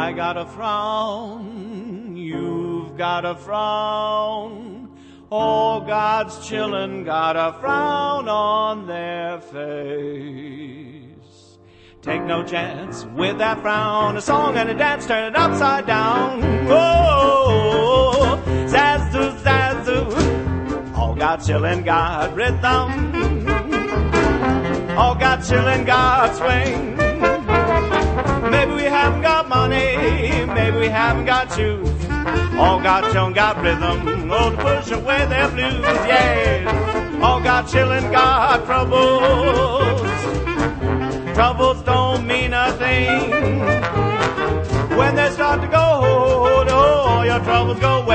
I got a frown, you've got a frown. Oh, God's children got a frown on their face. Take no chance with that frown. A song and a dance, turn it upside down. Oh, zazu, zazu. All God's children got rhythm. All God's children got swing. Maybe we haven't got money, maybe we haven't got shoes. All God's children got rhythm, oh, to push away their blues, yeah. All God's children got troubles. Troubles don't mean a thing when they start to go, oh, your troubles go